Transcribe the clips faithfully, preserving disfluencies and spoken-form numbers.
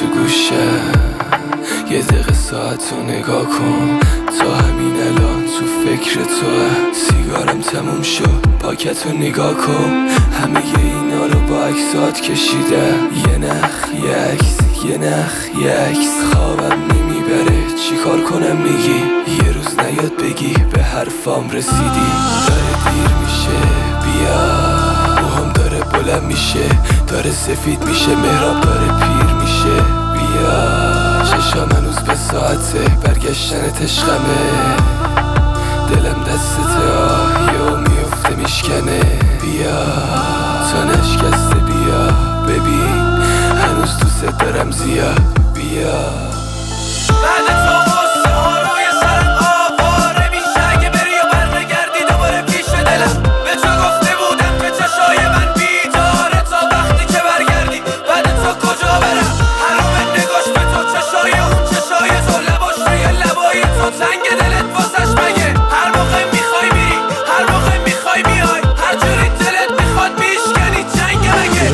تو گوشه، یه دقیقه ساعت رو نگاه کن. تا همین الان تو فکر توه. سیگارم تموم شد، پاکت رو نگاه کن. همه اینا رو با عکسات کشیده. یه نخ یه عکس، یه نخ یه عکس. خوابم نمیبره چی کار کنم میگی؟ یه روز نیاد بگی به حرفام رسیدی. داره دیر میشه بیا، موهام داره بلند میشه، داره سفید میشه، مهراب داره پیر میشه بیا. چشام هنوز به ساعته برگشتن عشقمه. دلم دستته آهیو میفته میشکنه بیا. تا نشکسته بیا ببین هنوز دوست دارم زیاد بیا. بعد تو غصه ها روی سرم آواره میشه. اگه بری و برنگردی دوباره پیش دلم. به تو گفته بودم که چشای من بیداره تا وقتی که برگردی. بعد تو کجا برم؟ حرام نگاش به تو، چشای اون چشای تو، لباش روی لبای تو. تنگ دلت واسش مگه؟ هر موقع میخوای میری، هر موقع میخوای میای، هر جوری دلت میخواد میشکنی. جنگ مگه؟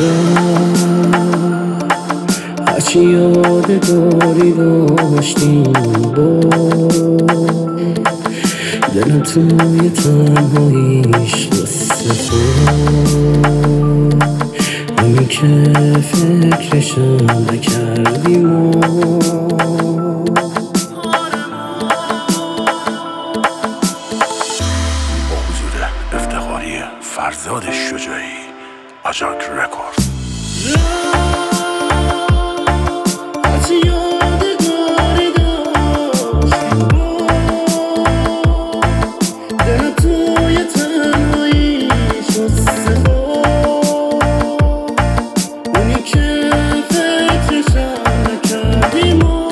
هرچی یادگاری داشتیم با دلم توی تنهاییش واسه تو. همین که فکرشم نکردیم و با حضور افتخاری فرزاد شجاعی، آژانک رکورد. هرچی یادگاری داشتیم با دلم توی تنهاییش واسه تو. اونی که فکرشم نکردیم و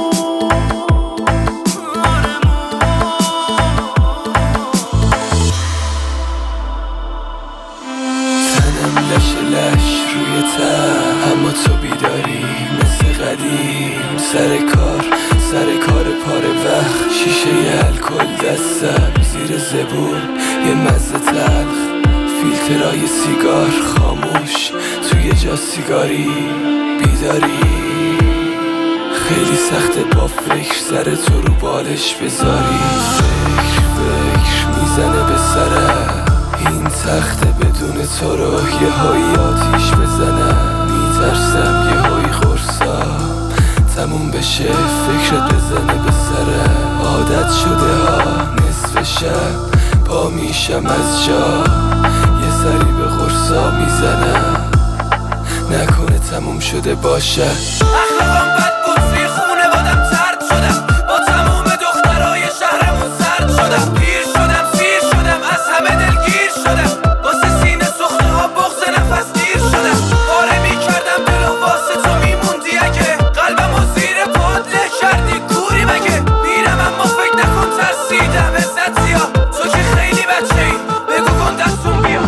تنم لش لش روی تن، اما تو بیداری مثل قدیم. سر کار سر کار پاره وقت، شیشه الکل دستم زیر زبون. یه مزه تلخ فیلترهای سیگار خاموش، توی جا سیگاری بیداری. خیلی سخته با فکر سر تو رو بالش بذاری. فکر فکر میزنه به سرم این تخته بدون تو رو یه هایی آتیش بزنم. میترسم یه هایی خورسام تموم بشه، فکرت بزنه به سرم. عادت شده ها نصف شب پا میشم از جا، یه سری به خورسا میزنم نکنه تموم شده باشه. اخلاقم بد بود، توی خونه بادم ترد شدم. با تموم دخترای شهرمون سرد شدم. پیر شدم سیر شدم، از همه دلگیر شدم. واسه سینه سخته ها بغض نفس گیر شدم. پاره میکردم دلو واسه تو میموندی. اگه قلبم و زیر پاد له کردی کوری مگه؟ میرم اما فکر نکن ترسیدم عزت زیاد. تو که خیلی بچه ای بگو کن دستون بیا.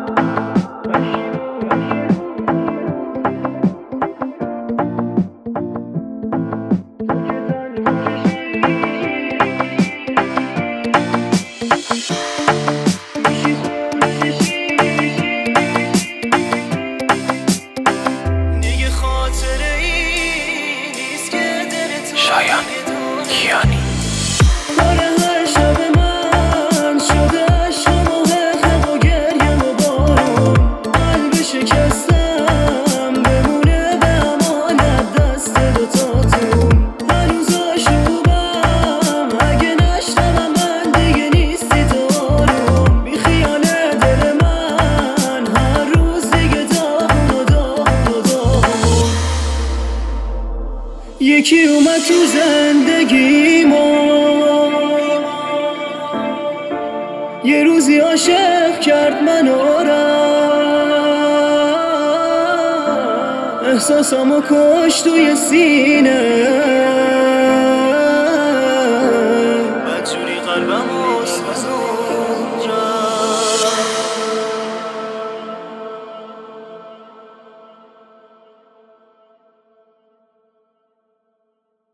شایان کیانی. کار هر شب من شده شماه خم و گریم و بارون. قلب شکستم بمونه به امانت دست دوتاتون. هنوز آشوبم اگه نشنوم من دیگه نیستی تو آروم. بی خیال دل من هر روز دیگه داغون و داغون و داغون. یکی اومد تو زندگیمو یه روزی عاشق کرد منو رفت. احساسامو کش توی سینه